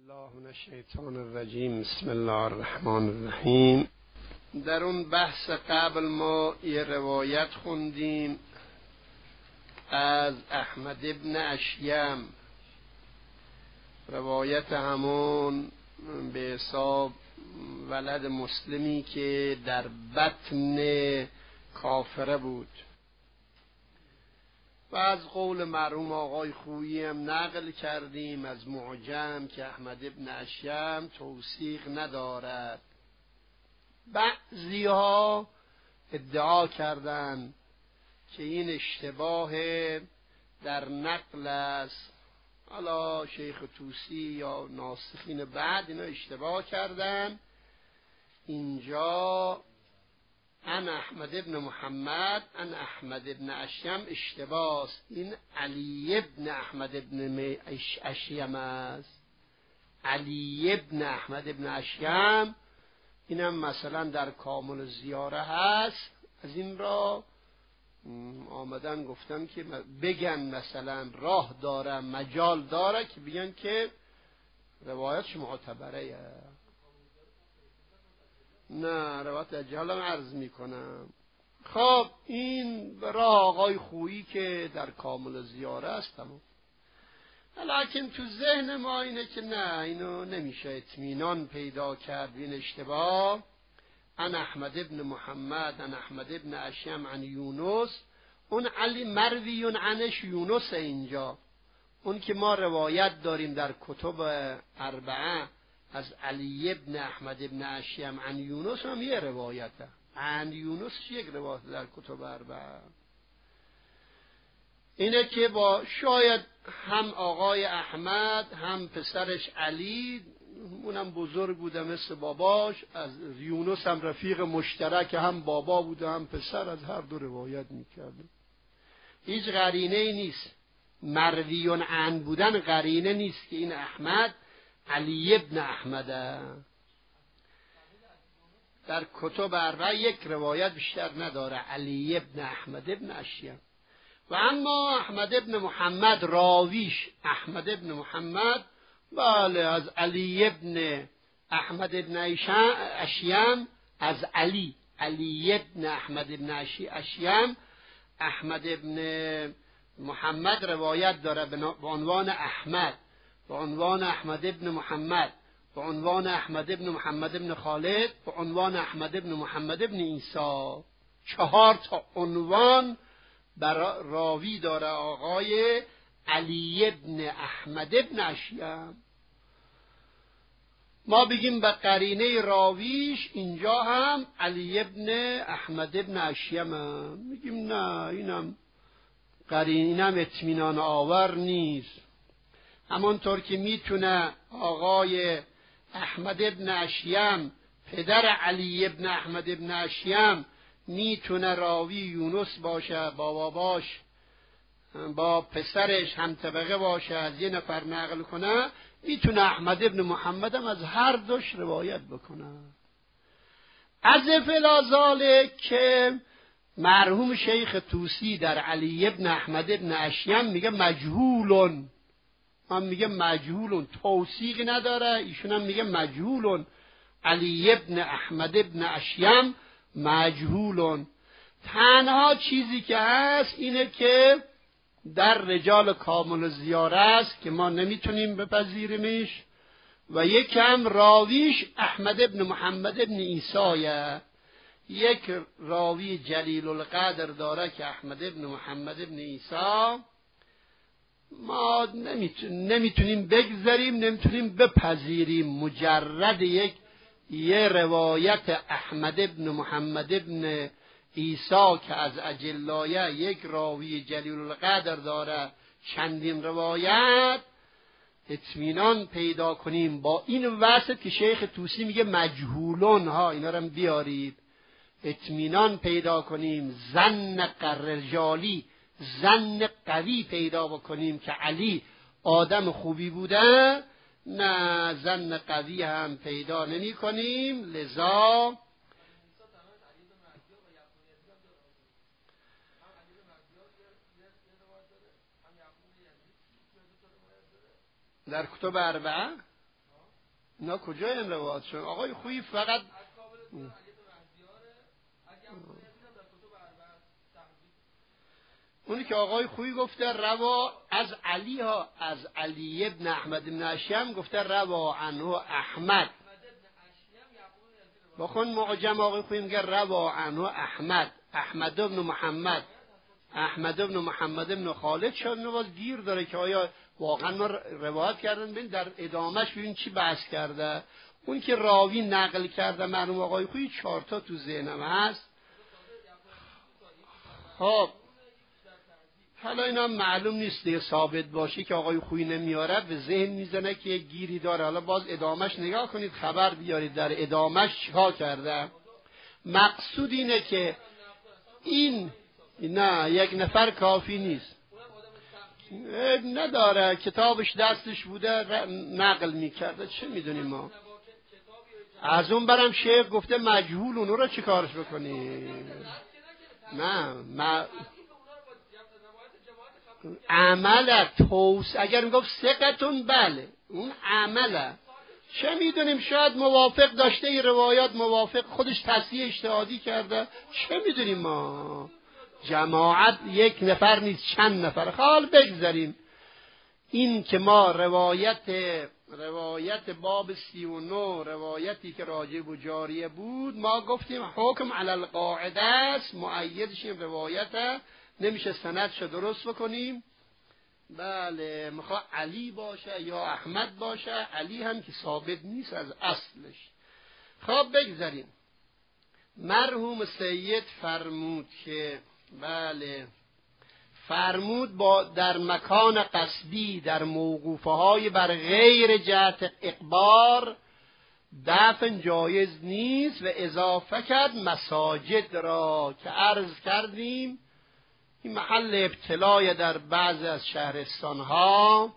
الله من الشیطان الرجیم. بسم الله الرحمن الرحیم. در اون بحث قبل ما یه روایت خوندیم از احمد ابن اشیم، روایت همون به حساب ولد مسلمی که در بطن کافره بود و از قول مرحوم آقای خویی هم نقل کردیم از معجم که احمد ابن اشیم توثیق ندارد. بعضی‌ها ادعا کردند که این اشتباه در نقل است. حالا شیخ طوسی یا ناسخین بعد اینا اشتباه کردن. اینجا ان احمد ابن محمد ان احمد ابن اشیم اشتباه است. این علی ابن احمد ابن اشیم است. علی ابن احمد ابن اشیم اینم مثلا در کامل زیاره هست. از این را آمدن گفتن که بگن مثلا راه داره مجال داره که بگن که روایتش معتبره. نه روایت اجهالم عرض میکنم. خب این راه آقای خویی که در کامل زیاره است تمام. لیکن تو ذهن ما اینه که نه، اینو نمیشه اطمینان پیدا کرد این اشتباه. ان احمد ابن محمد ان احمد ابن اشیم عن یونس، اون علی مروی عنش یونس. اینجا اون که ما روایت داریم در کتب اربعه از علی ابن احمد ابن اشیم عن یونس هم یه روایته. عن یونس یک روایت در کتب اربعه. اینه که با شاید هم آقای احمد هم پسرش علی، اونم بزرگ بوده مثل باباش، از یونس هم رفیق مشترک، هم بابا بوده هم پسر، از هر دو روایت میکرده. هیچ قرینه ای نیست. مرویون عن بودن قرینه نیست که این احمد علی ابن احمده. در کتب اربعه یک روایت بیشتر نداره علی ابن احمد ابن اشیم. و اما احمد ابن محمد راویش احمد ابن محمد، بله، از علی ابن احمد ابن اشیم، از علی ابن احمد ابن اشیم. احمد ابن محمد روایت داره به عنوان احمد، به عنوان احمد ابن محمد، به عنوان احمد ابن محمد ابن خالد، به عنوان احمد ابن محمد ابن عیسی. 4 تا عنوان بر راوی داره آقای علی ابن احمد ابن اشیم. ما بگیم به قرینه راویش اینجا هم علی ابن احمد ابن اشیم هم. میگیم نه، اینم قرینم اطمینان آور نیست. همانطور که میتونه آقای احمد ابن اشیم پدر علی ابن احمد ابن اشیم میتونه راوی یونس باشه، با باباش با پسرش هم طبقه باشه، از یه نفر نقل کنه، میتونه احمد ابن محمد هم از هر دوش روایت بکنه. از فلازاله که مرحوم شیخ طوسی در علی ابن احمد ابن اشیم میگه مجهولون، هم میگه مجهولون، توثیق نداره. ایشون هم میگه مجهولون، علی ابن احمد ابن اشیم مجهولون. تنها چیزی که هست اینه که در رجال کامل زیاره است که ما نمیتونیم بپذیریمش، و یکم راویش احمد ابن محمد ابن عیسی. یک راوی جلیل القدر داره که احمد ابن محمد ابن عیسی. ما نمیتونیم بگذاریم، نمیتونیم بپذیریم مجرد یه روایت احمد ابن محمد ابن عیسی که از اجلایه یک راوی جلیل القدر داره چندین روایت، اطمینان پیدا کنیم با این وصف که شیخ طوسی میگه مجهولون ها، اینا رو بیارید، اطمینان پیدا کنیم، ظن رجالی، ظن قوی پیدا بکنیم که علی آدم خوبی بوده. نه، ظن قوی هم پیدا نمی کنیم. لذا در کتب اربعه اینا کجا این روایت شد؟ آقای خویی فقط اونی که آقای خویی گفته روا از علی ها، از علی ابن احمد بن اشیم گفته روا عنه احمد. بخون معجم آقای خویی میگه روا عنه احمد، احمد ابن محمد، احمد ابن محمد ابن خالد شد. اینو باز گیر داره که آیا واقعا ما روایت کردن. ببین در ادامهش ببین چی بحث کرده. اون که راوی نقل کرده مرحوم آقای خویی 4 تا تو ذهنم هست. خب حالا اینا معلوم نیست دیگه، ثابت باشه که آقای خویی نمیاره به ذهن میزنه که یک گیری داره. حالا باز ادامهش نگاه کنید، خبر بیارید در ادامهش چیکار کرده. مقصود اینه که این نه یک نفر کافی نیست، نداره کتابش دستش بوده نقل میکرده، چه میدونیم ما. از اون برم شیخ گفته مجهول، اونو رو چی کارش بکنیم؟ نه عمله توس اگر میگفت ثقتون بله اون عمله، چه میدونیم شاید موافق داشته، این روایات موافق خودش تصحیح اجتهادی کرده، چه میدونیم ما. جماعت یک نفر نیست چند نفر. حال بگذاریم این که ما روایت باب 39 روایتی که راجب و جاریه بود ما گفتیم حکم علی القاعده است، مؤیدش این روایت نمیشه سندش درست بکنیم. بله میخواد علی باشه یا احمد باشه، علی هم که ثابت نیست از اصلش. خب بگذاریم. مرحوم سید فرمود که بله فرمود با در مکان قصدی در موقوفه های بر غیر جهت اقبار دفن جایز نیست و اضافه کرد مساجد را که عرض کردیم این محل ابتلای در بعض از شهرستان ها.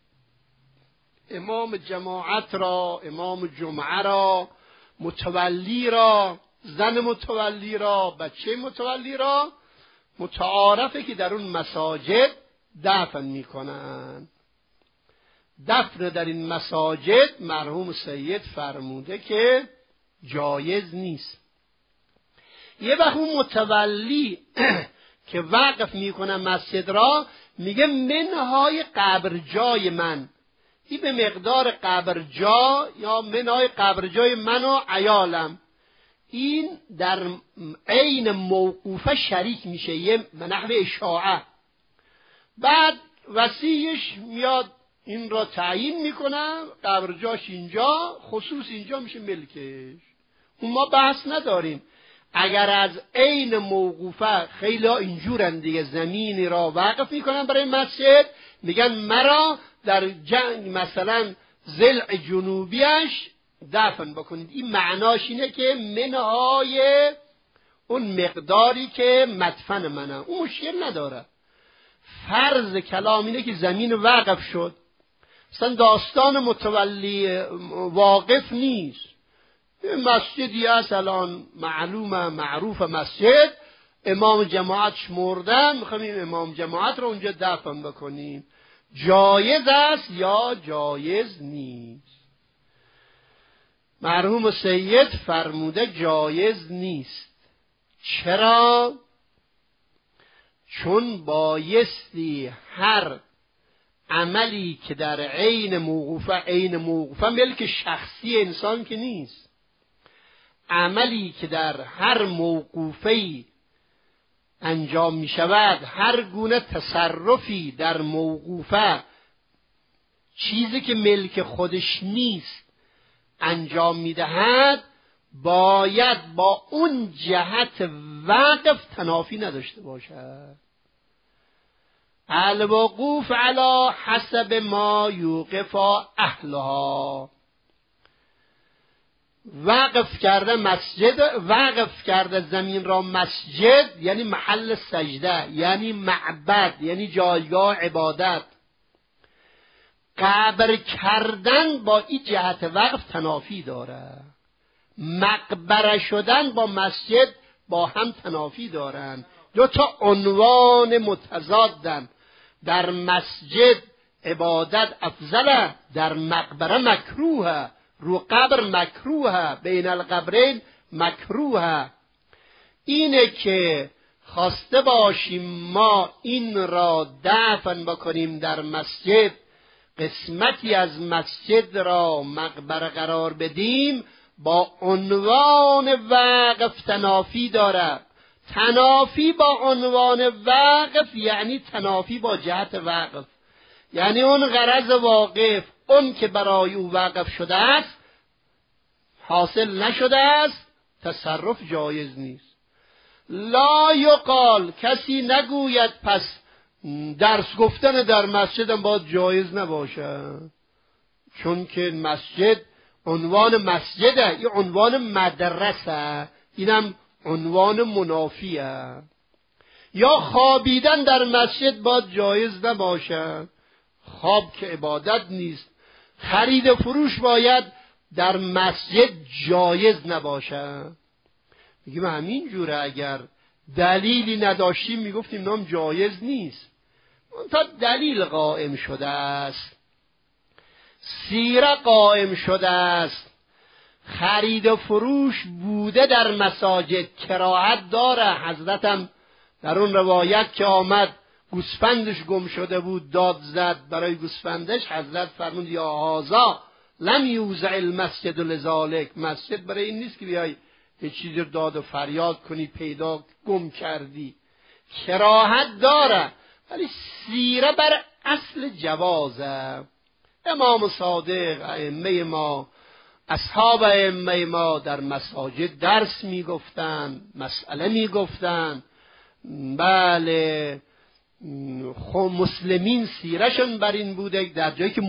امام جماعت را، امام جمعه را، متولی را، زن متولی را، بچه متولی را متعارفه که در اون مساجد دفن میکنن. دفن در این مساجد مرحوم سید فرموده که جایز نیست. یه وقت اون متولی که وقف میکنه مسجد را میگه منهای قبر جای من، این به مقدار قبر جا یا منهای قبر جای من و عیالم، این در عین موقوفه شریک میشه، یه نحو اشاعه. بعد وصیش میاد این را تعیین میکنه قبر جاش اینجا، خصوص اینجا میشه ملکش. اون ما بحث نداریم. اگر از عین موقوفه خیلی اینجورن دیگه، زمینی را وقف میکنن برای مسجد، میگن مرا در جنگ مثلا ضلع جنوبیش دفن بکنید. این معناش اینه که منهای اون مقداری که مدفن منه، اون مشکل نداره. فرض کلام اینه که زمین وقف شد، اصلا داستان متولی واقف نیست. مسجدی هست الان معلومه معروف مسجد، امام جماعتش مردن، میخوایم این امام جماعت رو اونجا دفن بکنیم. جایز است یا جایز نیست؟ مرحوم سید فرموده جایز نیست. چرا؟ چون بایستی هر عملی که در عین موقوفه ملک شخصی انسان که نیست، عملی که در هر موقوفه‌ای انجام می شود، هر گونه تصرفی در موقوفه چیزی که ملک خودش نیست انجام می دهد، باید با اون جهت وقف تنافی نداشته باشد. الوقوف علی حسب ما یوقف اهلها. وقف کرده مسجد، وقف کرده زمین را مسجد یعنی محل سجده، یعنی معبد، یعنی جایگاه عبادت. قبر کردن با این جهت وقف تنافی داره. مقبره شدن با مسجد با هم تنافی دارن. دو تا عنوان متضادن. در مسجد عبادت افضله، در مقبره مکروهه. رو قبر مکروه، بین القبرین مکروه. اینه که خواسته باشیم ما این را دفن بکنیم در مسجد، قسمتی از مسجد را مقبره قرار بدیم، با عنوان وقف تنافی داره. تنافی با عنوان وقف یعنی تنافی با جهت وقف، یعنی اون غرض واقف، اون که برای او وقف شده است حاصل نشده است، تصرف جایز نیست. لا یقال، کسی نگوید پس درس گفتن در مسجد هم باید جایز نباشه، چون که مسجد عنوان مسجده، این عنوان مدرسه، اینم عنوان منافیه. یا خوابیدن در مسجد باید جایز نباشه، خواب که عبادت نیست. خرید و فروش باید در مسجد جایز نباشه. میگیم همین جوره، اگر دلیلی نداشتیم میگفتیم نام جایز نیست. تا دلیل قائم شده است، سیره قائم شده است، خرید و فروش بوده در مساجد، کراهت داره. حضرتم در اون روایت که آمد گوسفندش گم شده بود، داد زد برای گوسفندش، حضرت فرمود یا هذا لم یوضع المسجد لذالک، مسجد برای این نیست که بیای یه چیزی داد و فریاد کنی پیدا گم کردی. کراهت داره، ولی سیره بر اصل جوازه. امام صادق، ائمه ما، اصحاب ائمه ما در مساجد درس میگفتن، مسئله میگفتن. بله، مسلمین سیرشون بر این بوده، در جایی که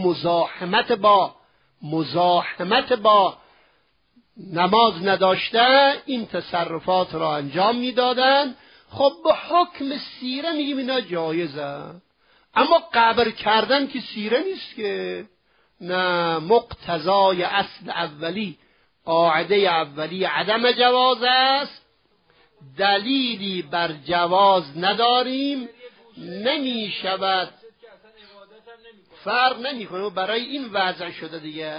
مزاحمت با نماز نداشته این تصرفات را انجام میدادن. خب به حکم سیره میگیم اینا جایزه، اما قبر کردن که سیره نیست که. نه، مقتضای اصل اولی، قاعده اولی عدم جواز است. دلیلی بر جواز نداریم، نمی شود، فرق نمی کنه. برای این وضع شده دیگه،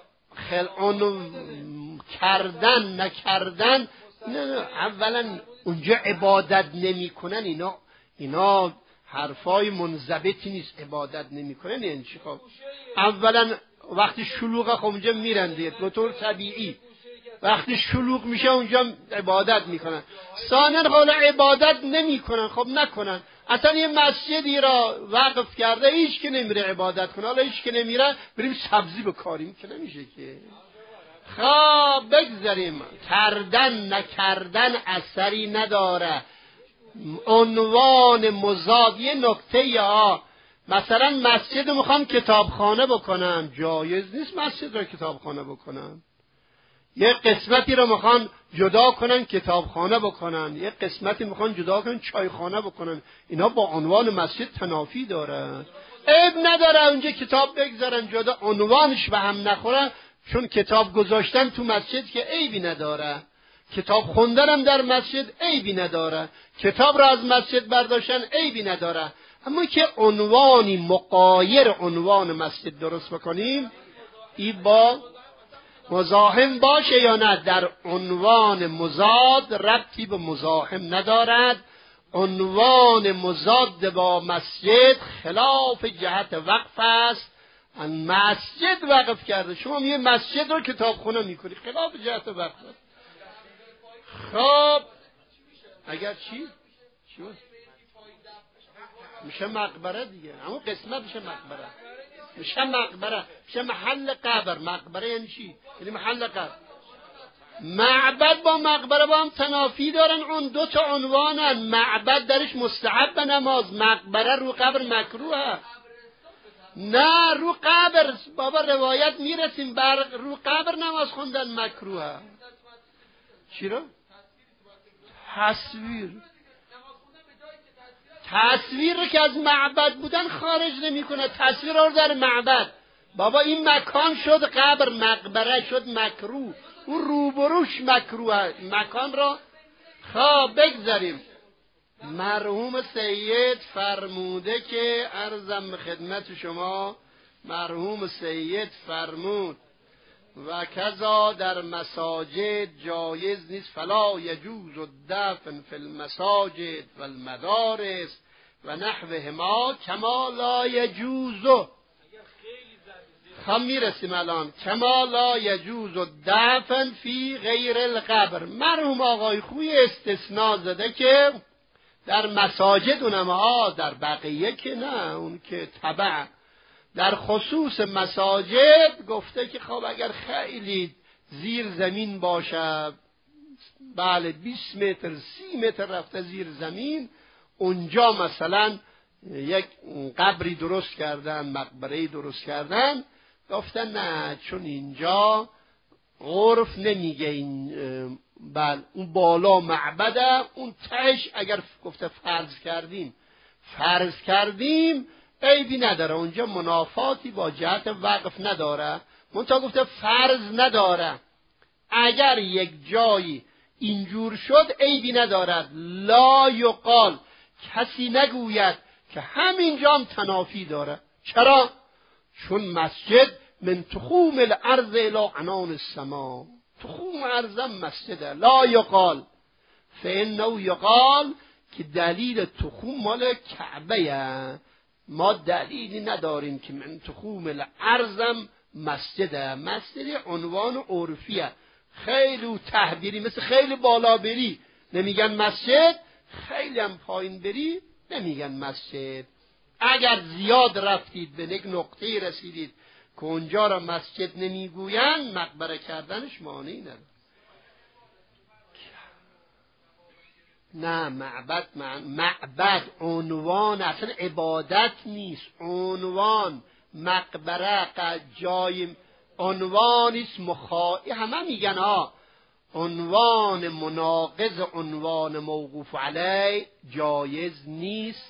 کردن نکردن نه. اولا اونجا عبادت نمی کنن، اینا حرفای منضبطی نیست. عبادت نمی کنن یعنی چی؟ خب اولا وقتی شلوغه خب اونجا میرن دیگه به طور طبیعی، وقتی شلوغ میشه اونجا عبادت میکنن. ثانیا حالا عبادت نمیکنن، خب نکنن. اصلا یه مسجدی را وقف کرده، هیچ که نمیره عبادت کنه، حالا هیچ که نمیره بریم سبزی بکاریم که نمیشه که. خب بگذاریم، کردن نکردن اثری نداره. عنوان مضاد. یه نکته یا مثلا مسجد میخوام کتابخانه بکنم، جایز نیست مسجد را کتابخانه بکنم. یه قسمتی رو میخوان جدا کنن کتابخانه بکنن، یه قسمتی میخوان جدا کنن چایخانه بکنن. اینا با عنوان مسجد تنافی داره. عیب نداره اونجا کتاب بگذارن جدا، عنوانش به هم نخوره، چون کتاب گذاشتن تو مسجد که عیبی نداره. کتاب خوندن هم در مسجد عیبی نداره، کتاب را از مسجد برداشتن عیبی نداره. اما که عنوانی مغایر عنوان مسجد درست بکنیم، این با مزاحم باشه یا نه. در عنوان مضاد ربطی به مزاحم ندارد. عنوان مضاد با مسجد خلاف جهت وقف است. مسجد وقف کرده، شما یه مسجد رو کتابخونه میکنی، خلاف جهت وقف است. خب اگر چی میشه مقبره دیگه، همون قسمت میشه مقبره، میشه محل قبر. مقبره یعنی چی؟ یعنی محل قبر. معبد با مقبره با هم تنافی دارن، اون دو تا عنوانن. معبد درش مستحب نماز، مقبره رو قبر مکروه. نه رو قبر بابا روایت میرسیم بر رو قبر نماز خوندن مکروه. چی رو؟ تصویر رو که از معبد بودن خارج نمی کنه. تصویر رو در معبد، بابا این مکان شد قبر، مقبره شد مکروه، اون روبروش مکروه مکان را. خب بگذاریم. مرحوم سید فرموده که عرضم خدمت شما، مرحوم سید فرمود و کذا در مساجد جایز نیست، فلا یجوز الدفن فی المساجد و المدارس و نحوهما کما لا یجوز. خب میرسیم الان. کما لا یجوز الدفن فی غیر القبر. مرحوم آقای خوی استثناء زده که در مساجد اونم در بقیه که نه، اون که تبع. در خصوص مساجد گفته که خب اگر خیلی زیر زمین باشه، بله 20 متر 30 متر رفته زیر زمین، اونجا مثلا یک قبری درست کردن، مقبره‌ای درست کردن، گفتن نه، چون اینجا عرف نمیگه این بله اون بالا معبده، اون تهش اگر گفته فرض کردیم عیبی نداره، اونجا منافاتی با جهت وقف نداره، منتها گفته فرض نداره. اگر یک جایی اینجور شد عیبی ندارد. لا یقال، کسی نگوید که همینجا هم تنافی داره. چرا؟ چون مسجد من تخوم الارض الی عنان السما، تخوم ارضم مسجده. لا یقال فانه یقال، که دلیل تخوم مال کعبه، ما دلیلی نداریم که من تخوم الارضم مسجده. مسجد عنوان عرفیه، خیلی تحبیری، مثل خیلی بالا بری نمیگن مسجد، خیلی هم پایین بری نمیگن مسجد. اگر زیاد رفتید به یک نقطه رسیدید که اونجا را مسجد نمیگوین، مقبره کردنش مانعی نداره. نه، معبد عنوان، اصلا عبادت نیست، عنوان. مقبره جای عنوانیست، همه میگن عنوان مناقض عنوان موقوف علیه جایز نیست.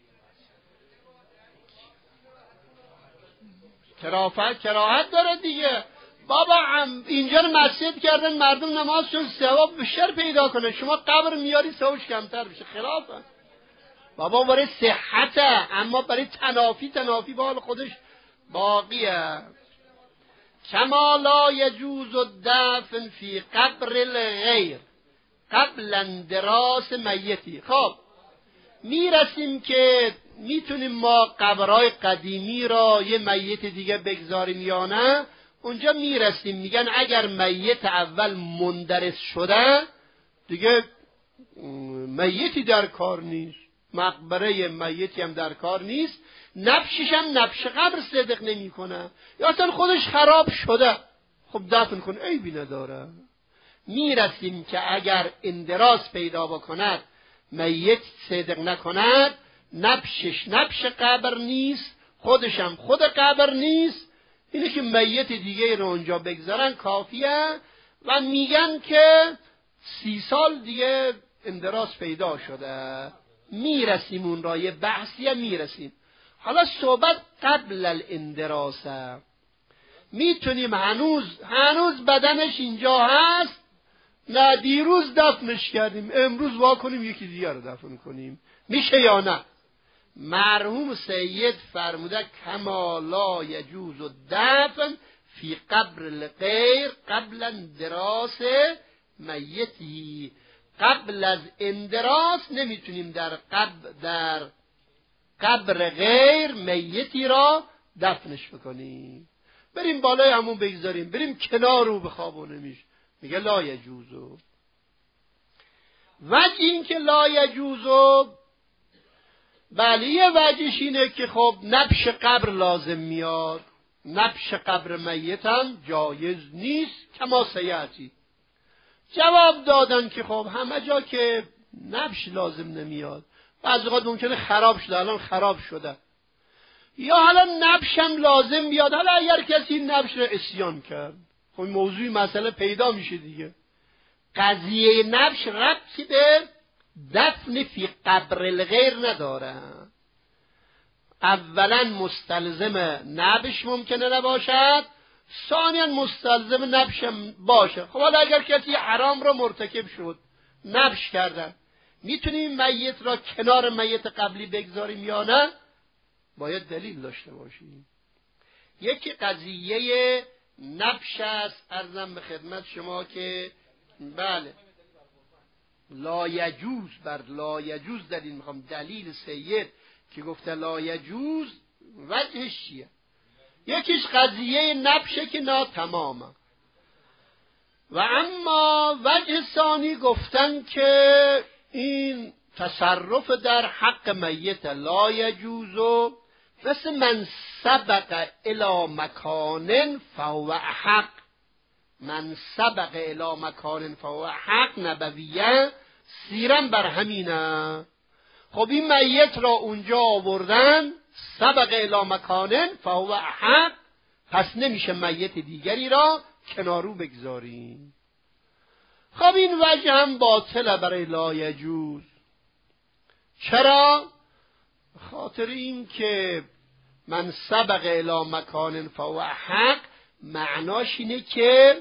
کراهت داره دیگه. بابا اینجا رو مسجد کردن مردم نمازشون ثواب بیشتر پیدا کنه، شما قبر میاری ثوابش کمتر بشه. خلافه بابا، برای صحته، اما برای تنافی به حال خودش باقیه. کما لا یجوز الدفن فی قبر الغیر قبل اندراس میتی. خب میرسیم که میتونیم ما قبرهای قدیمی را یه میت دیگه بگذاریم یا نه. اونجا میرسیم میگن اگر میت اول مندرس شده دیگه میتی در کار نیست، مقبره میتی هم در کار نیست، نبشش هم نبش قبر صدق نمی کنه، یا اصلا خودش خراب شده، خب دفن کن، عیبی نداره. میرسیم که اگر اندراس پیدا بکند، میت صدق نکند، نبشش نبش قبر نیست، خودش هم خود قبر نیست، اینه که میت دیگه رو اونجا بگذارن کافیه. و میگن که 30 سال دیگه اندراس پیدا شده. میرسیم اون را، یه بحثی هم میرسیم. حالا صحبت قبل الاندراسه، میتونیم هنوز بدنش اینجا هست، نه دیروز دفنش کردیم، امروز واکنیم یکی دیگر رو دفن کنیم، میشه یا نه؟ مرحوم سید فرموده کما لا یجوز الدفن فی قبر الغیر قبل اندراس میتی. قبل از اندراس نمیتونیم در قبر غیر میتی را دفنش بکنیم، بریم بالای همون بگذاریم، بریم کنار رو بخوابونیمش. میگه لا یجوزو. وجه این که لا یجوزو، بله یه وجهش اینه که خب نبش قبر لازم میاد، نبش قبر میت هم جایز نیست کما سیاتی. جواب دادن که خب همه جا که نبش لازم نمیاد، بعضی وقت ممکنه خراب شده، الان خراب شده، یا حالا نبش هم لازم بیاد، حالا اگر کسی نبش رو عصیان کرد، خب موضوعی مسئله پیدا میشه دیگه. قضیه نبش ربطی به دفن فی قبر الغیر نداره. اولا مستلزم نبش ممکنه نباشد، ثانیا مستلزم نبش باشه. خب حالا اگر کسی حرام را مرتکب شد، نبش کردن، میتونیم میت را کنار میت قبلی بگذاریم یا نه؟ باید دلیل داشته باشیم. یکی قضیه نبش است. عرضم به خدمت شما که بله لا یجوز، بر لا یجوز دلیل میخوام. دلیل سید که گفته لا یجوز وجهش چیه؟ یکیش قضیه نبشه که ناتمامه، و اما وجه ثانی گفتن که این تصرف در حق میت لا یجوز، مثل من سبق الی مکان فهو حق. من سبق الی مکان فهو حق نبویه سیرم بر همینه. خب این میت را اونجا آوردن، سبق الی مکان فهو حق، پس نمیشه میت دیگری را کنارو بگذاریم. خب این وجه هم باطله برای لا یجوز. چرا؟ خاطر این که من سبق الی مکان فهو حق معناش اینه که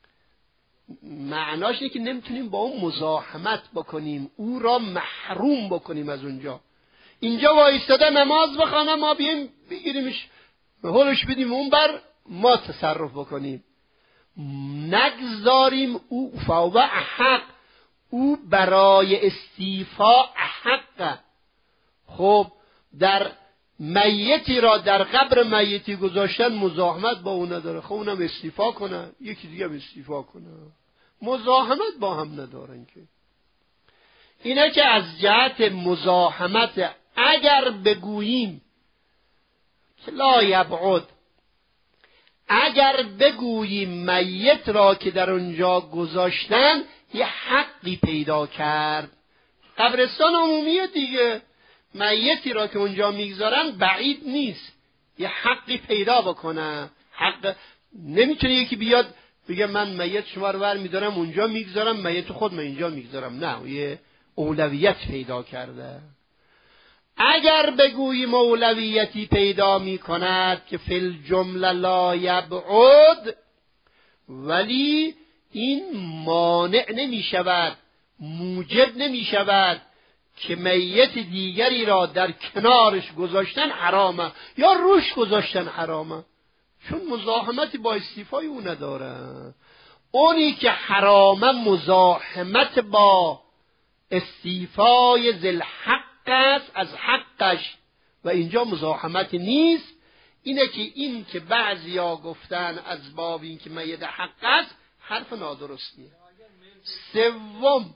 نمیتونیم با اون مزاحمت بکنیم، او را محروم بکنیم از اونجا. اینجا وایستاده نماز بخوانه، ما بیایم بگیریمش هولش بدیم اون بر ما تصرف بکنیم، نگذاریم. او فهو حق، او برای استیفا حق. خب در میتی را در قبر میتی گذاشتن مزاحمت با اون نداره. خب اونم استیفا کنه، یکی دیگه هم استیفا کنه، مزاحمت با هم ندارن که. اینه که از جهت مزاحمت اگر بگوییم که لا یبعد، اگر بگوییم میت را که در اونجا گذاشتن یه حقی پیدا کرد، قبرستان عمومیه دیگه، میتی را که اونجا میگذارن بعید نیست یه حقی پیدا بکنه. حق نمیتونه یکی بیاد بگه من میت شما رو ور میدارم اونجا میگذارم، میت خود من اینجا میگذارم. نه، یه اولویت پیدا کرده. اگر بگوییم اولویتی پیدا میکند که فی الجمله لا یبعد، ولی این مانع نمیشود، موجب نمیشود که میت دیگری را در کنارش گذاشتن حرامه یا روش گذاشتن حرامه، چون مزاحمتی با استیفای او نداره. اونی که حرامه مزاحمت با استیفای ذل حق است از حقش، و اینجا مزاحمت نیست. اینه که این که بعضیا گفتن از باب این که میت حق است حرف نادرستیه. سوم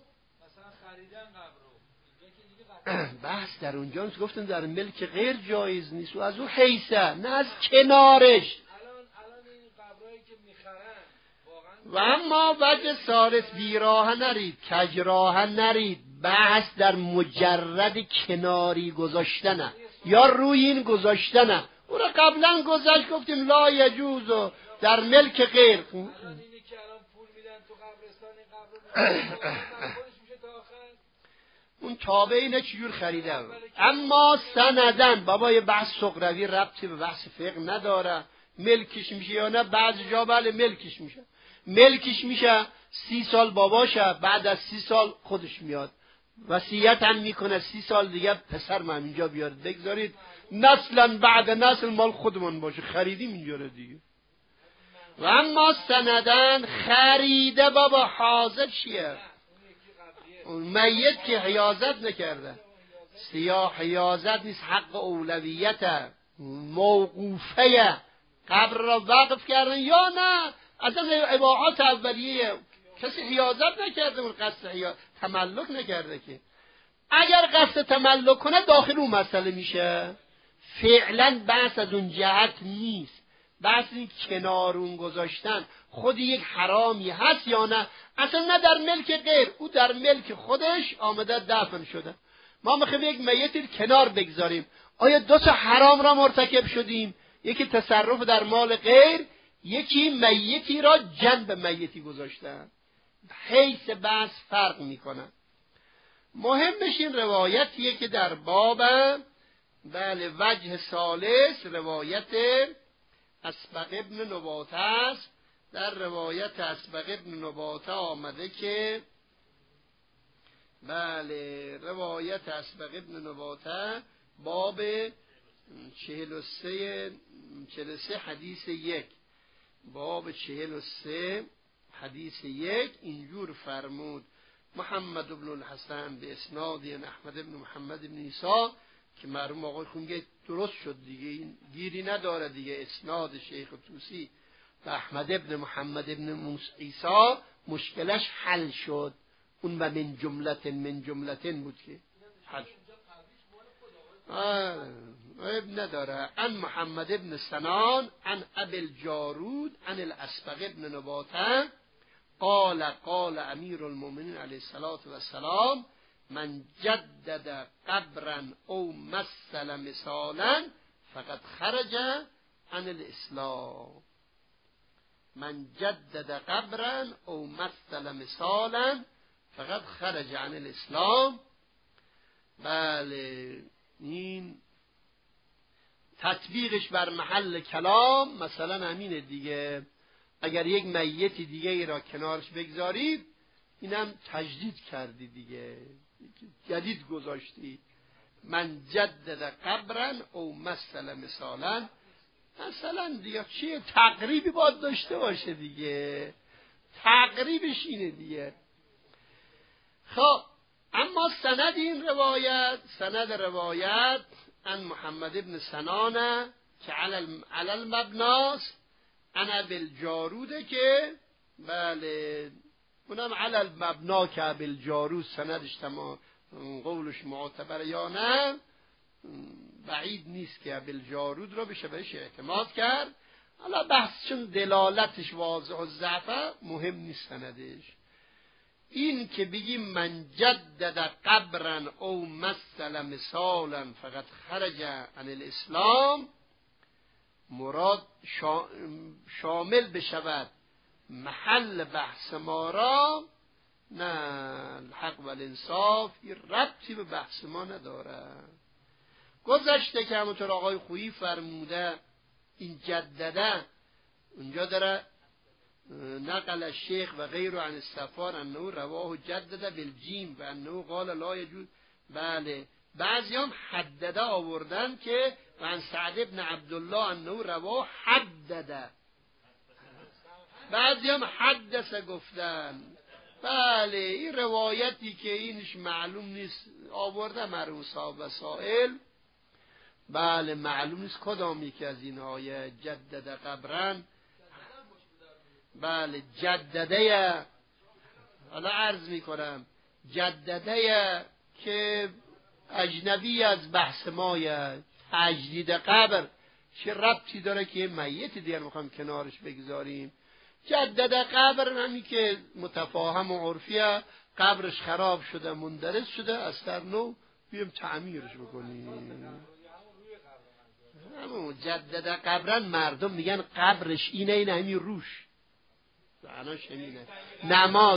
بحث در اونجا گفتن در ملک غیر جایز نیست و از او حیثه، نه از کنارش. و اما وجه ثالث بیراه نرید، کجراه نرید. بحث در مجرد کناری گذاشتنه یا روی این گذاشتنه. او را قبلا گذاشت گفتیم لا یجوز و در ملک غیر. اون تابع اینه چجور خریده. اما سندن بابا یه بحث سقروی ربطی به بحث فقه نداره. ملکش میشه یا نه؟ بعض جا بله ملکش میشه. ملکش میشه 30 سال باباشه، بعد از 30 سال خودش میاد وصیت هم میکنه 30 سال دیگه پسر من اینجا بیارید بگذارید، نسلا بعد نسل مال خودمون باشه، خریدیم اینجا رو دیگه. و اما سندن خریده بابا، حاضر چیه؟ اون میت که حیازت نکرده، سیاه حیازت نیست، حق اولویت موقوفه، قبر را وقف کردن یا نه اصلا اباحات اولیه، کسی حیازت نکرده، اون قصد تملک نکرده که. اگر قصد تملک کنه داخل اون مسئله میشه. فعلا بحث از اون جهت نیست، بحث این کنارون گذاشتن خود یک حرامی هست یا نه. اصلا نه در ملک غیر، او در ملک خودش آمده دفن شده، ما میخوایم یک میتی کنار بگذاریم. آیا دو تا حرام را مرتکب شدیم؟ یکی تصرف در مال غیر، یکی میتی را جنب میتی گذاشتن. حیث بحث فرق میکنه. مهمش این روایتیه که در باب بله وجه ثالث روایت اسبق ابن نباته است. در روایت اسبق ابن نباته آمده که بله روایت اسبق ابن نباته باب 43 حدیث 1 باب 43 حدیث 1 اینجور فرمود: محمد بن الحسن به اسناد احمد بن محمد بن عیسی، که مرحوم آقای خونگی درست شد دیگه، این گیری نداره دیگه. اسناد شیخ طوسی و احمد بن محمد بن عیسی مشکلش حل شد. اون و من جملتن بود که حل شد. عیب نداره. عن محمد بن سنان عن ابی الجارود عن الاسبغ بن نباته قال امیر المؤمنین علیه الصلاة والسلام: من جدد قبرا او مثل مثالا فقد خرج عن الاسلام. من جدد قبرا او مثل مثالا فقد خرج عن الاسلام. بله، این تطبیقش بر محل کلام مثلا همینه دیگه. اگر یک میت دیگه ای را کنارش بگذارید، اینم تجدید کردی دیگه، جدید گذاشتی. من جدد قبرا او مثل مثالا، مثلا دیگه چیه؟ تقریبی باید داشته باشه دیگه، تقریبش اینه دیگه. خب اما سند این روایت، سند روایت عن محمد ابن سنانه که علی المبناست، عن ابی الجاروده که بله اونم علی المبنا که ابی الجارود سندش تمام قولش معتبر یا نه، بعید نیست که ابی الجارود رو بشه بهش اعتماد کرد. حالا بحث چون دلالتش واضح و ضعفه مهم نیست سندش. این که بگیم من جدد قبرا او مثل مثالا فقط خرج عن الاسلام، مراد شامل بشود محل بحث ما را، نه الحق و الانصاف این ربطی به بحث ما نداره. گذشته که همونطور آقای خویی فرموده این جدده اونجا داره نقل الشیخ و غیر عن السفار انه رواه جدد بالجیم و انه قال لا یجوز. بله، بعضی هم حدده آوردن که عن سعد ابن عبدالله انه رواه حدده، بعضی هم حدث گفتن. بله، این روایتی که اینش معلوم نیست آورده مرحوم صاحب وسائل، بله معلوم نیست کدام یکی از اینهای جدد قبرن. بله جدده، حالا عرض میکنم جدده که اجنبی از بحث مایه. تجدید قبر چه ربطی داره که میت دیگر میخوام کنارش بگذاریم؟ جدد قبر همین که متفاهم و عرفیه، قبرش خراب شده مندرس شده، از سر نو بیم تعمیرش بکنیم. همون جدد قبرن مردم میگن قبرش اینه همین روش معناش همینه نماز.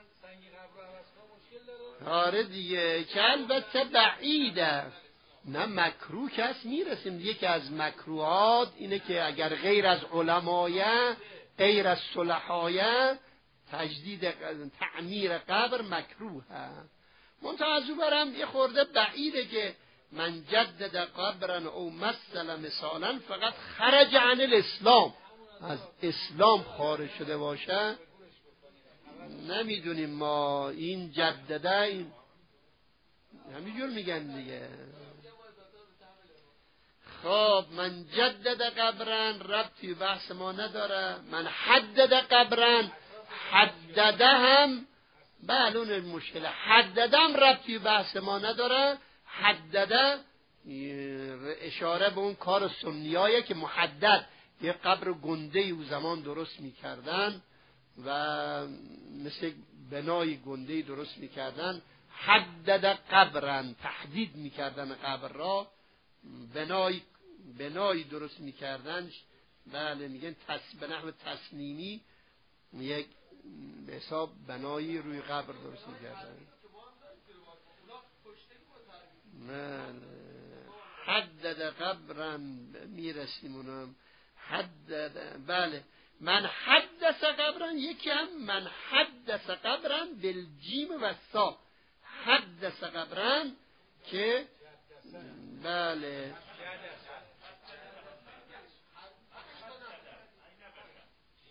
آره دیگه، که البته بعیده، نه مکروه که هست. میرسیم یکی از مکروهات اینه که اگر غیر از علمایه، غیر از صلحایه، تجدید تعمیر قبر مکروه هست. منتها از او برم یه خورده بعیده که من جدد قبرا او مثل مثالا فقط خرج عن الاسلام، از اسلام خارج شده باشه. نمیدونیم ما این جدده، این همینجور میگن دیگه. خب من جدد قبرن ربطی بحث ما نداره. من حدد قبرن، حدده هم بلون مشکله، حدده هم ربطی بحث ما نداره. حدده اشاره به اون کار سنیایه که محدد یه قبر گنده او زمان درست میکردن و مثل بنای گنده درست میکردن. حدد قبرن، تحدید میکردن قبر را، بنای درست میکردن. بله میگن به نحو تصنیمی، یک به حساب بنایی روی قبر درست میکردن. حدد قبرن میرسیم اونم حدد. بله من حدث قبرن، یکی هم من حدث قبرن بالجیم و سا، حدث قبرن که بله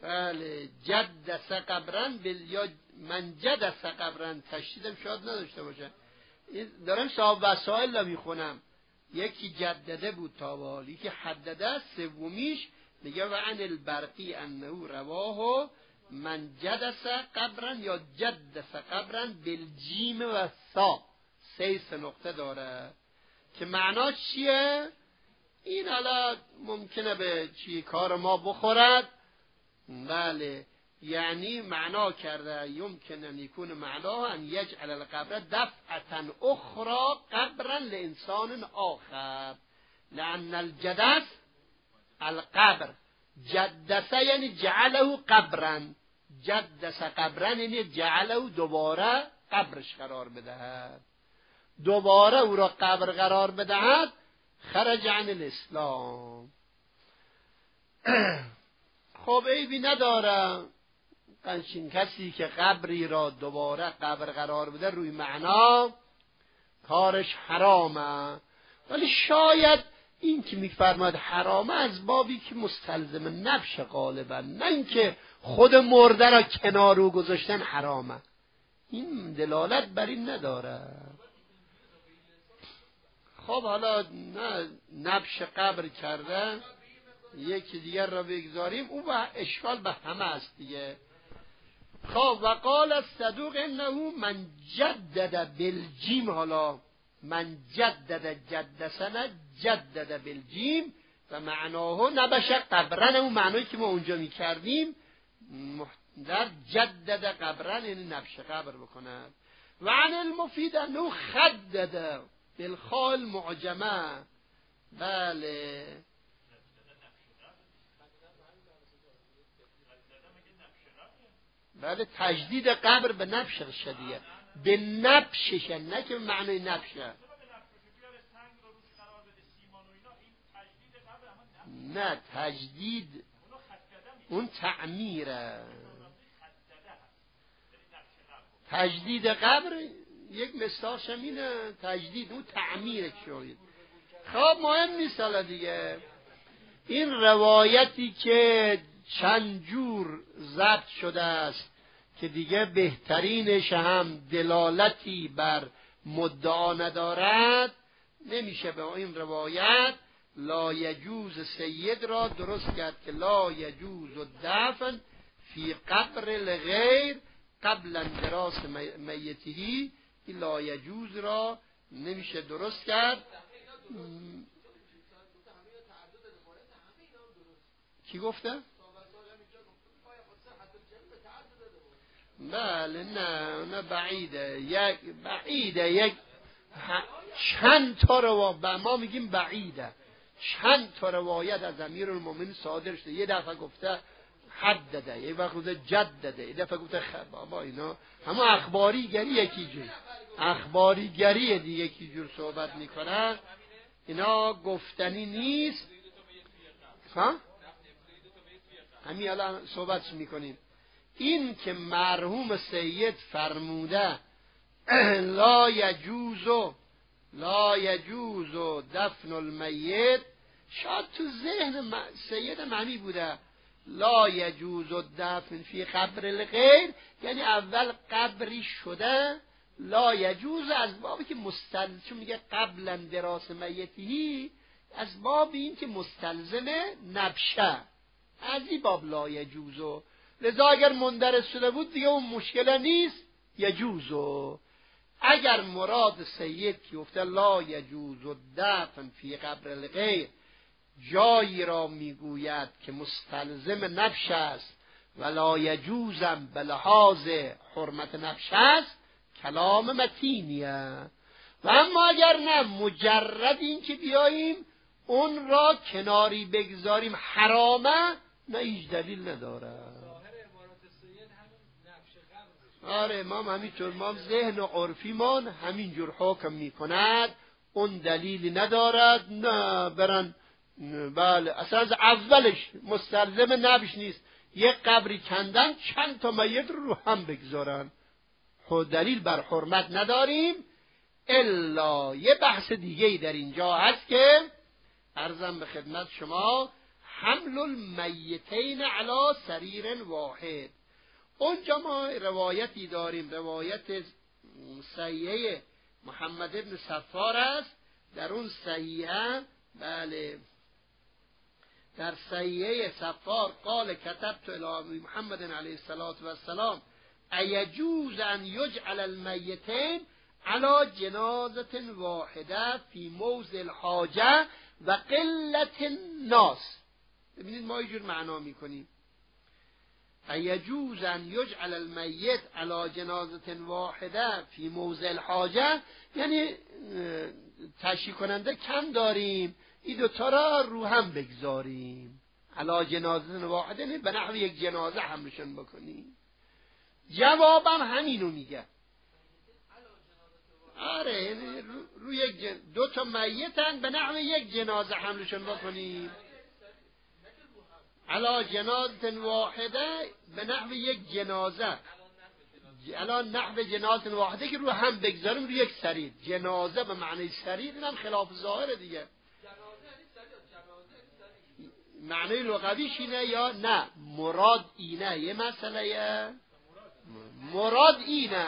بله جدس قبرن یا من جدس قبرن تشدیدم شاید نداشته باشه. دارم صاحب وسائل رو میخونم. یکی جدده بود تابالی که حدده، سومیش میگه و عن البرقی انه رواه من جدس قبرن یا جدس قبرن بالجیم و سا، سه نقطه داره که معناش چیه؟ این حالا ممکنه به چی کار ما بخورد. بله یعنی معنا کرده یمکن ان یکون معنا ان یجعل القبر دفعة اخرى قبرا لانسان آخر، لان الجدس القبر، جدسه یعنی جعله قبرا، جدس قبرا یعنی جعله دوباره قبرش قرار بدهد، دوباره او را قبر قرار بدهد. خرج عن الاسلام. خب عیبی نداره قنچین کسی که قبری را دوباره قبر قرار بده روی معنا کارش حرامه، ولی شاید این که میفرماد حرامه از بابی که مستلزم نبش غالبا، نه اینکه خود مرده را کنار رو گذاشتن حرامه. این دلالت بر این نداره. خب حالا نه نبش قبر کرده یکی دیگر را بگذاریم، او با اشکال به همه است دیگه. خب و قال الصدوق انه من جدد بالجیم، حالا من جدد جدسنا جدد بالجیم و معناه نبش قبرن، اون معنایی که ما اونجا میکردیم در جدد قبرن یعنی نبش قبر بکنند. و عن المفید انه خدد بالخاء المعجمه. بله بله تجدید قبر به نبش شدیه، به نبشش، نه که معنی نبشه، نه تجدید اون تعمیره. تجدید قبر یک مثالش اینه، تجدید اون تعمیره شوید. خب مهم نیست حالا دیگه. این روایتی که چند جور ضبط شده است که دیگه بهترینش هم دلالتی بر مدعا ندارد، نمیشه به این روایت لا یجوز سید را درست کرد که لا یجوز الدفن فی قبر الغیر قبل اندراس میتهی. این لا یجوز را نمیشه درست کرد. کی گفته؟ بله نه بعیده، یک چند تا روایت، ما میگیم بعیده، چند تا روایت از امیرالمومنین صادر شده. یه دفعه گفته حدده، یه وقت گفته جدده، یه دفعه گفته بابا اینا همه اخباریگری یکی جور، اخباریگری دیگه یکی جور صحبت میکنن، اینا گفتنی نیست. ها همین الان صحبت میکنیم. این که مرحوم سید فرموده لا یجوز دفن المیت، شاید تو ذهن سید معنی بوده لا یجوز دفن فی قبر الغیر، یعنی اول قبری شده لا یجوز از بابی که مستلزم، چون میگه قبل اندراس میتی، از باب این که مستلزم نبشه، از این باب لا یجوزو. لذا اگر مندرس شده بود دیگه اون مشکل نیست، یجوزو. اگر مراد سید که گفته لا یجوز الدفن فی قبر الغیر جایی را میگوید که مستلزم نبش است و لا یجوزم به لحاظ حرمت نبش است، کلام متینیه. و اما اگر نه مجرد این که بیاییم اون را کناری بگذاریم حرامه، نه هیچ دلیل نداره. آره امام همینطور، ما ذهن و عرفی مان همینجور حکم میکند، اون دلیلی ندارد نه برن. بله اصلا از اولش مستلزم نبش نیست، یک قبری کندن چند تا میت رو هم بگذارن، خود دلیل بر حرمت نداریم. الا یه بحث دیگه ای در اینجا هست که عرضم به خدمت شما، هم حمل المیتین علی سریر واحد. اونجا ما روایتی داریم، روایت صحیحه محمد ابن صفار است. در اون صحیحه، بله، در صحیحه صفار قال کتبت الی محمد علیه السلام ایجوز ان یجعل المیتین علی جنازه واحده فی موضع الحاجه و قلت الناس. ببینید ما اینجور معنا میکنیم ایجوز ان یجعل المیت علی جنازه واحده فی موضع الحاجه، یعنی تشریح کننده کم داریم، این دوتا را رو هم بگذاریم، علی جنازه واحده، یعنی به نحو یک جنازه حملشون بکنیم. جوابم همینو میگه. آره، یعنی روی یک دو تا میتن به نحو یک جنازه حملشون بکنیم، علی جنازه واحده به نحو یک جنازه، علی نحو جنازه واحده که رو هم بگذاریم روی یک سریر. جنازه به معنی سریر، اینم خلاف ظاهره دیگه. معنی لغویش اینه یا نه؟ مراد اینه، یه مسئله مراد اینه.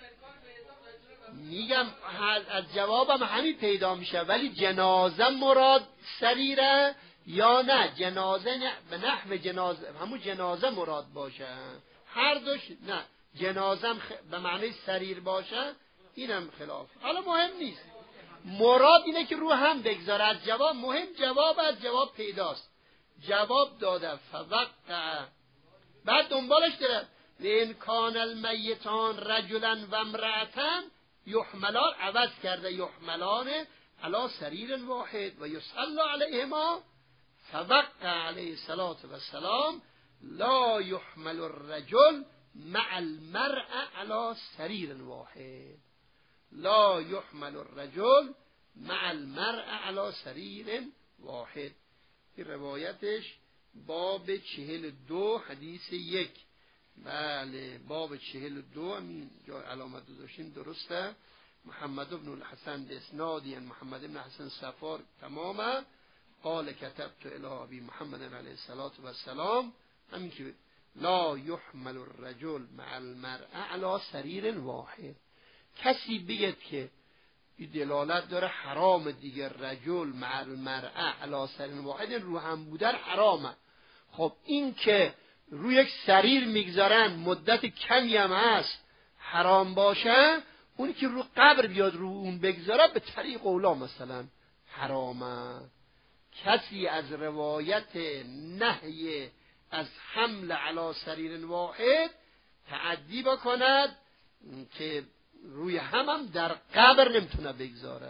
میگم از جوابم همین پیدا میشه، ولی جنازه مراد سریره یا نه جنازه به نحو جنازه همون جنازه مراد باشه، هر دوش نه، جنازه به معنی سریر باشه، اینم خلاف. حالا مهم نیست، مراد اینه که رو هم بگذاره. از جواب مهم جواب، از جواب پیداست. جواب داده فوقع، بعد دنبالش داره لئن کان المیتان رجلا و امرأتان یحملان، عوض کرده یحملان علی سریر واحد و یصلی علیهما فوقع علیه السلام لا یحمل الرجل مع المرأة علی سریر واحد، لا یحمل الرجل مع المرأة علی سریر واحد. این روایتش باب 42 حدیث 1. بله، باب 42 همین جای علامت داشتیم درسته. محمد بن الحسن به اسنادی محمد بن حسن صفار تماما قال کتبت الی ابی محمد علیه السلام، همین که لا یحمل الرجل مع المرأة علی سریر واحد. کسی بگید که این دلالت داره حرام دیگه، رجل مع المرأة علی سریر واحد رو هم بودن حرامه. خب این که روی یک سریر میگذارن مدت کمی هم هست حرام باشه، اونی که رو قبر بیاد رو اون بگذاره به طریق اولا مثلا حرامه. کسی از روایت نهی از حمل علی سریر واحد تعدی بکند که روی هم در قبر نمیتونه بگذاره،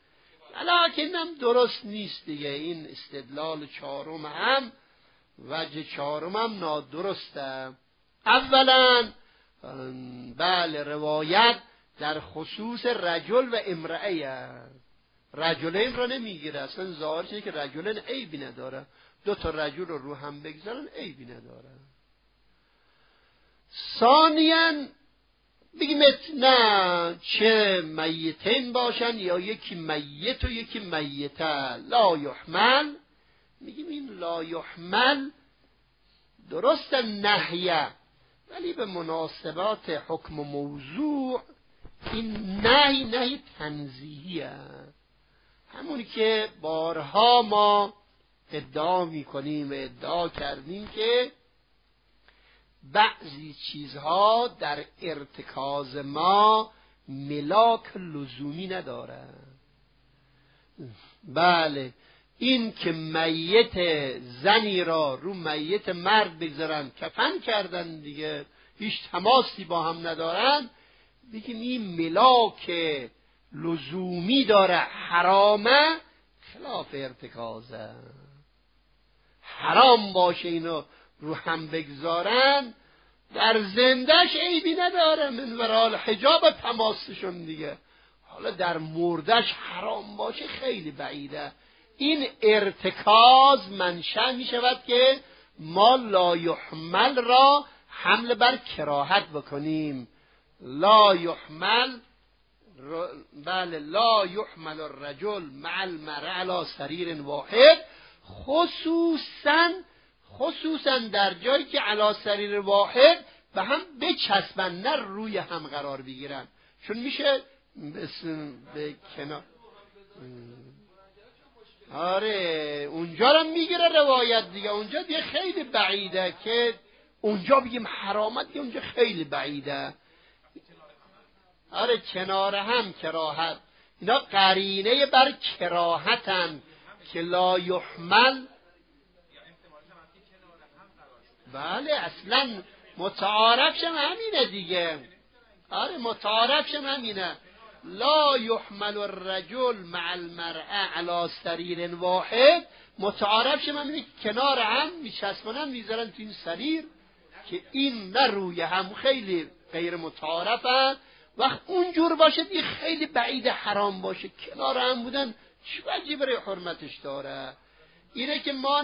لکن هم درست نیست دیگه. این استدلال چهارم هم، وجه چهارم هم نادرسته. اولا بله، روایت در خصوص رجل و امرأه، رجلین را نمیگیره، اصلا ظاهرش اینه که رجلین عیبی نداره، دو تا رجل رو هم بگذارن عیبی نداره. ثانیاً بگیم نه چه میتین باشن یا یکی میت و یکی میته، لا یحمل، میگیم این لا یحمل درست نهیه، ولی به مناسبات حکم موضوع این نهی تنزیهیه، همونی که بارها ما ادعا میکنیم و ادعا کردیم که بعضی چیزها در ارتکاز ما ملاک لزومی نداره. بله، این که میت زنی را رو میت مرد بگذارن کفن کردن دیگه، هیچ تماسی با هم ندارن، بگیم این ملاک لزومی داره، حرامه، خلاف ارتکازه. حرام باشه اینو رو هم بگذارن، در زندش عیبی نداره، من ورای حجاب تماسشون دیگه، حالا در مردش حرام باشه خیلی بعیده. این ارتکاز منشأ می شود که ما لا یحمل را حمل بر کراهت بکنیم. لا یحمل، بله، لا یحمل الرجل مع المرأة علی سریر واحد. خصوصا در جایی که علی سریر واحد به هم بچسبن، نه روی هم قرار بگیرن، چون میشه به کنار. آره اونجا رو میگیره روایت دیگه، اونجا دیگه خیلی بعیده که اونجا بگیم حرامت، دیگه اونجا خیلی بعیده. آره کنار هم کراهت، اینا قرینه بر کراهتن که لا یحمل. بله اصلا متعارفش همینه دیگه. آره متعارفش همینه، لا یحمل الرجل مع المرأة على سریر واحد. متعارفش همینه که کنار هم میچسبونن میذارن تو این سریر، که این نه روی هم، خیلی غیر متعارفه. وقت اونجور باشه دیگه خیلی بعید حرام باشه، کنار هم بودن چه وجهی برای حرمتش داره؟ اینه که ما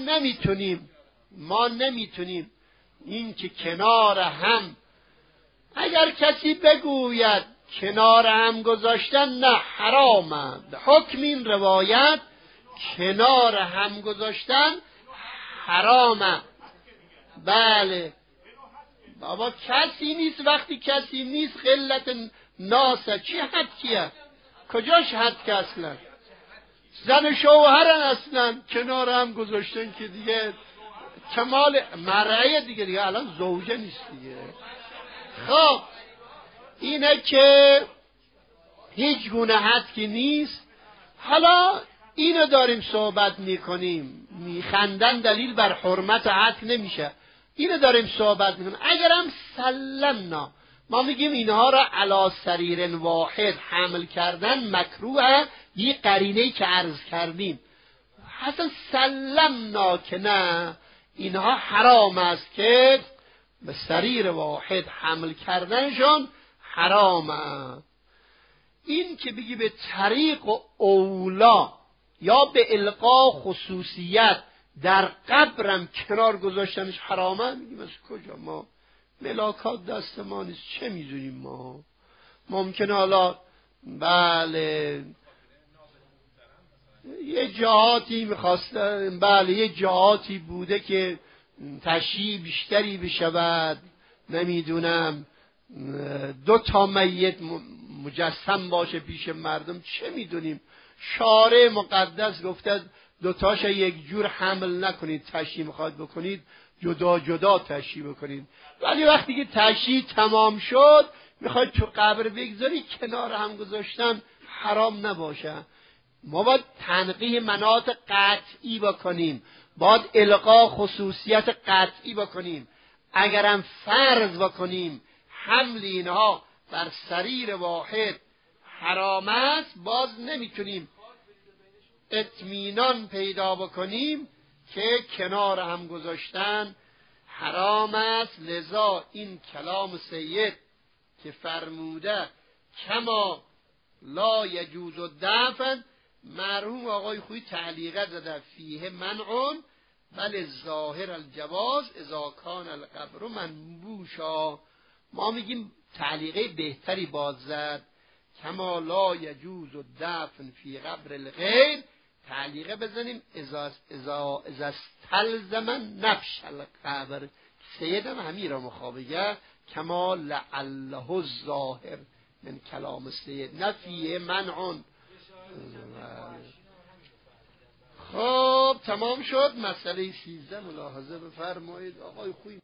نمیتونیم این که کنار هم، اگر کسی بگوید کنار هم گذاشتن نه حرامه، به حکم این روایت کنار هم گذاشتن حرامه. بله بابا کسی نیست، وقتی کسی نیست قلت ناسه، چی حد کیه؟ کجاش حد که اصلا؟ زن شوهرن اصلا کنار هم گذاشتن که دیگه کمال مرعیه دیگه الان زوجه نیست دیگه. خب اینه که هیچ گونه حد که نیست. حالا اینو داریم صحبت میکنیم، میخندن دلیل بر حرمت حد نمیشه، اینو داریم صحبت میکنیم. اگرم سلمنا، ما میگیم اینها را علی سریر واحد حمل کردن مکروه، یه قرینه‌ای که عرض کردیم. حسن سلمنا که نه اینها حرام است، که به سریر واحد حمل کردنشون حرامه. این که بگی به طریق و اولا یا به القا خصوصیت در قبرم کنار گذاشتنش حرامه، میگیم از کجا؟ ما ملاکات دست ما نیست، چه میدونیم ما؟ ممکنه حالا بله یه جهاتی میخواستن، بله یه جهاتی بوده که تشییع بیشتری بشود، نمیدونم 2 میت مجسم باشه پیش مردم، چه میدونیم؟ شارع مقدس گفته 2 یک جور حمل نکنید، تشییع میخواد بکنید جدا جدا تشییع بکنید. ولی وقتی که تشییع تمام شد میخواید تو قبر بگذاری، کنار هم گذاشتن حرام نباشه. ما باید تنقیح مناط قطعی بکنیم، باید القا خصوصیت قطعی بکنیم. اگرم فرض بکنیم حمل اینها بر سریر واحد حرام است، باز نمیتونیم اطمینان پیدا بکنیم که کنار هم گذاشتن حرام است. لذا این کلام سید که فرموده کما لا یجوز الدفن، مرحوم آقای خویی تعلیقه زده فیه منع بل ظاهر الجواز اذا کان القبر منبوشا. ما میگیم تعلیقه بهتری باز زد، کما لا یجوز الدفن فی قبر الغیر، تعلیقه بزنیم اذا استلزم نفش القبر. سیدم همین را مخابگه کما لعله الظاهر من کلام سید نفیه منع. خب تمام شد. مسئله 13 ملاحظه بفرمایید آقای خویی.